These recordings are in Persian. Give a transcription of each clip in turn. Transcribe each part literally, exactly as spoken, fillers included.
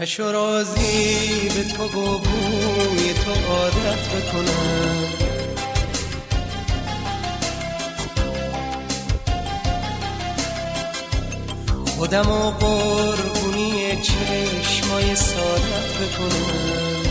نشو راضی به تو و بوی تو عادت بکنم. خودم و قربونی چشمای سادت بکنم.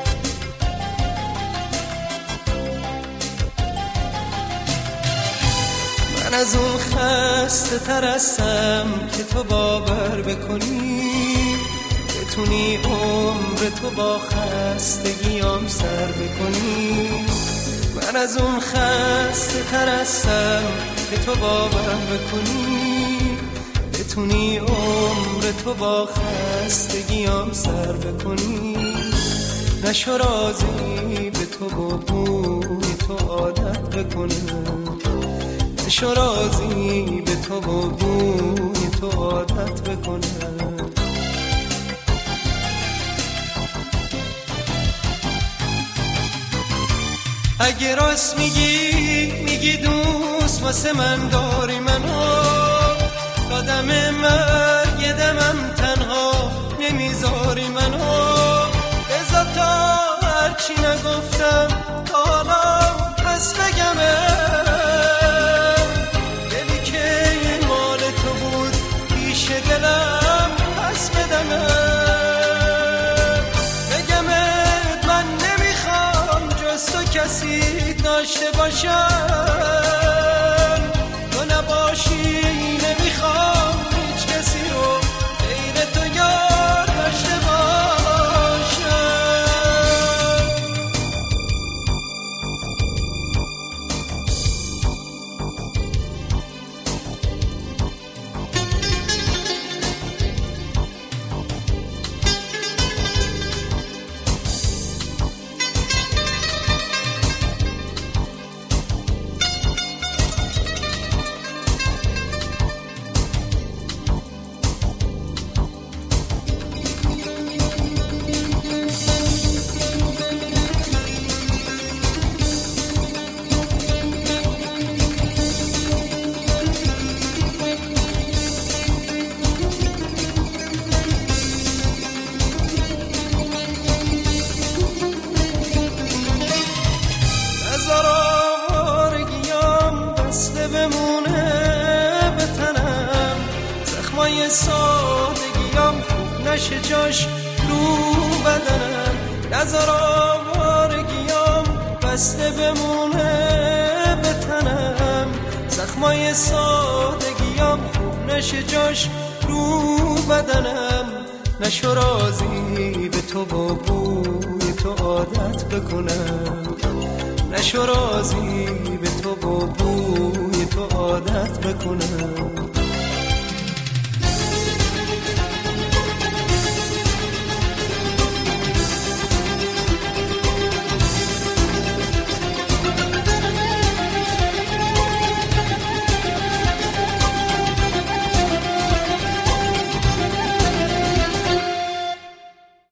من از اون خسته تر هستم که تو باور بکنی، بتونی عمر تو با خستگیام سر بکنی. من از اون خسته تر هستم که تو باور بکنی، بتونی عمر تو با خستگیام سر بکنی. نشو راضی به تو و بوی تو عادت بکنم. نشو راضی به تو و بوی تو عادت بکنم. اگه راست میگی میگی دوست واسه من داری منو، تا دم مرگ دمم تنها نمیذاری منو. بذار تا هرچی نگفتم تا حالا پس بگمه، دلی که مال تو بود پیش دلم پس بدمه. بگمه من نمیخوام جز تو کسی داشته باشم، تو نباشی نمیخوام هیچ کسی رو غیر تو یار داشته باشم. زخمای سادگیام خوب نشه جاش رو بدنم. نذار آوارگیام بسته بمونه به تنم. زخمای سادگیام خوب نشه جاش رو بدنم. نشو راضی به تو و بوی تو عادت بکنم. نشو راضی به تو و بوی تو عادت بکنم.